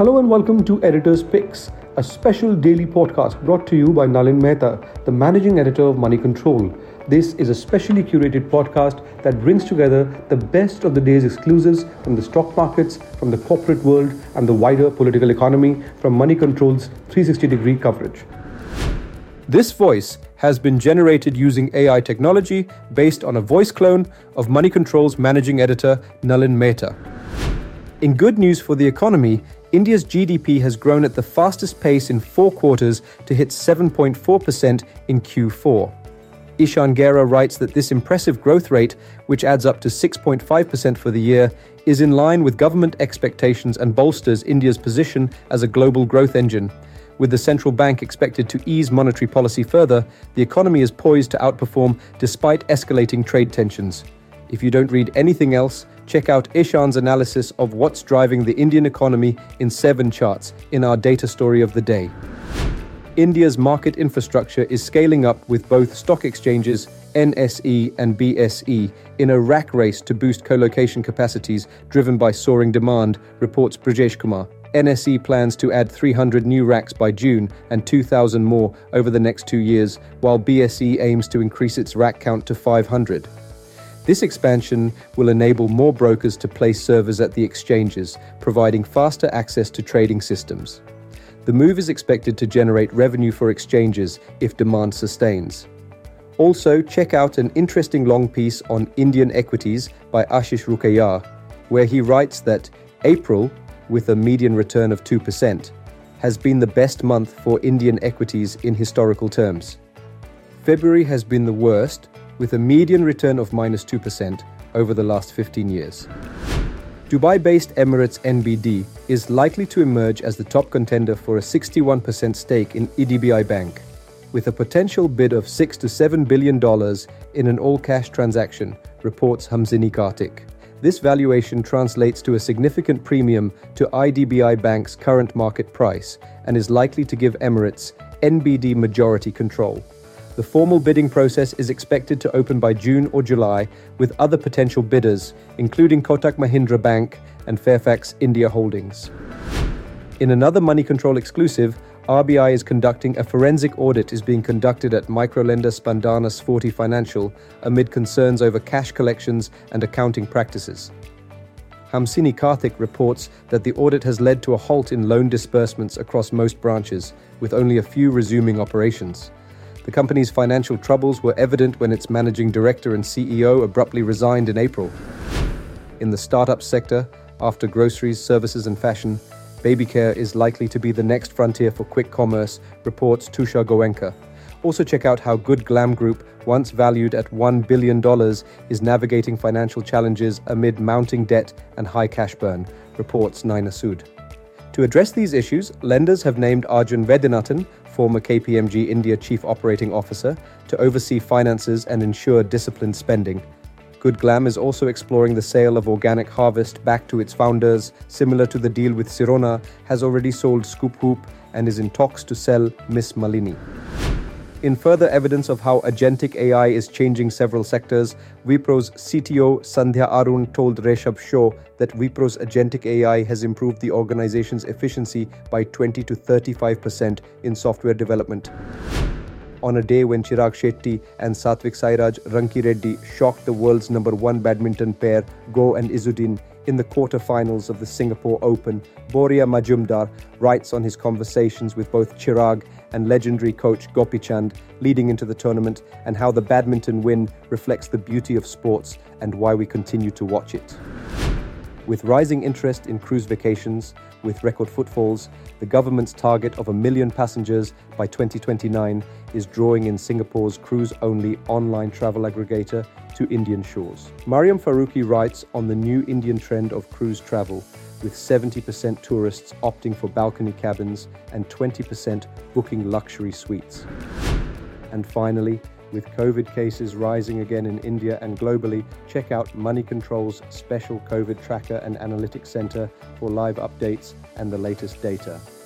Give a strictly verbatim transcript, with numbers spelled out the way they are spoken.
Hello and welcome to Editor's Picks, a special daily podcast brought to you by Nalin Mehta, the managing editor of Money Control. This is a specially curated podcast that brings together the best of the day's exclusives from the stock markets, from the corporate world, and the wider political economy from Money Control's three sixty degree coverage. This voice has been generated using A I technology based on a voice clone of Money Control's managing editor, Nalin Mehta. In good news for the economy, India's G D P has grown at the fastest pace in four quarters to hit seven point four percent in Q four. Ishan Gera writes that this impressive growth rate, which adds up to six point five percent for the year, is in line with government expectations and bolsters India's position as a global growth engine. With the central bank expected to ease monetary policy further, the economy is poised to outperform despite escalating trade tensions. If you don't read anything else, check out Ishan's analysis of what's driving the Indian economy in seven charts in our data story of the day. India's market infrastructure is scaling up with both stock exchanges, N S E and B S E, in a rat race to boost co-location capacities driven by soaring demand, reports Brajesh Kumar. N S E plans to add three hundred new racks by June and two thousand more over the next two years, while B S E aims to increase its rack count to five hundred. This expansion will enable more brokers to place servers at the exchanges, providing faster access to trading systems. The move is expected to generate revenue for exchanges if demand sustains. Also, check out an interesting long piece on Indian equities by Ashish Rukayar, where he writes that April, with a median return of two percent, has been the best month for Indian equities in historical terms. February has been the worst, with a median return of minus two percent over the last fifteen years. Dubai-based Emirates N B D is likely to emerge as the top contender for a sixty-one percent stake in I D B I Bank, with a potential bid of six to seven billion dollars in an all-cash transaction, reports Hamzini Kartik. This valuation translates to a significant premium to I D B I Bank's current market price and is likely to give Emirates N B D majority control. The formal bidding process is expected to open by June or July, with other potential bidders, including Kotak Mahindra Bank and Fairfax India Holdings. In another Money Control exclusive, R B I is conducting a forensic audit is being conducted at microlender Spandana Sforty Financial amid concerns over cash collections and accounting practices. Hamzini Kartik reports that the audit has led to a halt in loan disbursements across most branches, with only a few resuming operations. The company's financial troubles were evident when its managing director and C E O abruptly resigned in April. In the startup sector, after groceries, services and fashion, baby care is likely to be the next frontier for quick commerce, reports Tushar Goenka. Also check out how Good Glam Group, once valued at one billion dollars, is navigating financial challenges amid mounting debt and high cash burn, reports Naina Sood. To address these issues, lenders have named Arjun Vaidyanathan, former K P M G India Chief Operating Officer, to oversee finances and ensure disciplined spending. Good Glam is also exploring the sale of Organic Harvest back to its founders, similar to the deal with Sirona, has already sold Scoop Hoop and is in talks to sell Miss Malini. In further evidence of how agentic A I is changing several sectors, Wipro's C T O Sandhya Arun told Rishabh Shah that Wipro's agentic A I has improved the organization's efficiency by twenty to thirty-five percent in software development. On a day when Chirag Shetty and Satvik Sairaj Rankireddy shocked the world's number one badminton pair, Go and Izzuddin, in the quarter-finals of the Singapore Open, Boria Majumdar writes on his conversations with both Chirag and legendary coach Gopi Chand leading into the tournament, and how the badminton win reflects the beauty of sports and why we continue to watch it. With rising interest in cruise vacations, with record footfalls, the government's target of a million passengers by twenty twenty-nine is drawing in Singapore's cruise-only online travel aggregator to Indian shores. Mariam Faruqi writes on the new Indian trend of cruise travel, with seventy percent tourists opting for balcony cabins and twenty percent booking luxury suites. And finally, with COVID cases rising again in India and globally, check out Money Control's special COVID tracker and analytics center for live updates and the latest data.